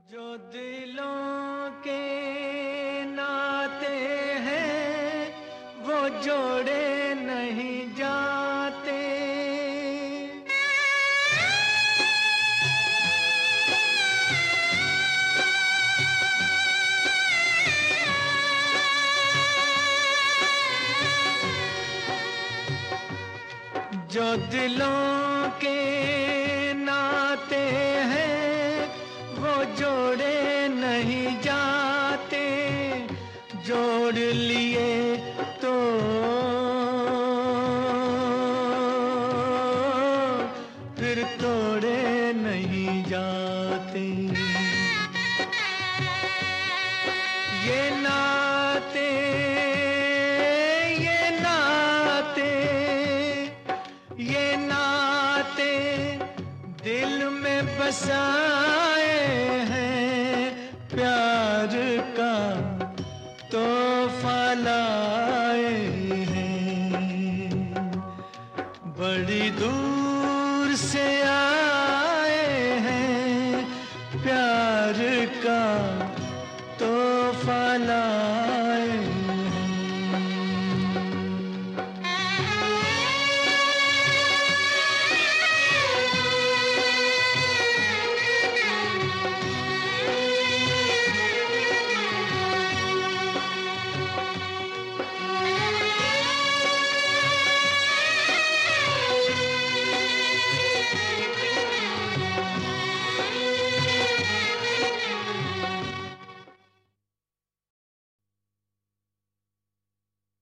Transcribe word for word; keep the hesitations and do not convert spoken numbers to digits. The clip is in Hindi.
जो दिलों के नाते हैं वो जोड़े नहीं जाते। जो दिलों के नाते हैं वो जोड़े नहीं जाते, जोड़ लिए तो फिर तोड़े नहीं जाते। ये नाते ये नाते ये नाते दिल में बसाए हैं, प्यार का तोहफा लाए हैं। बड़ी दूर से आए हैं, प्यार का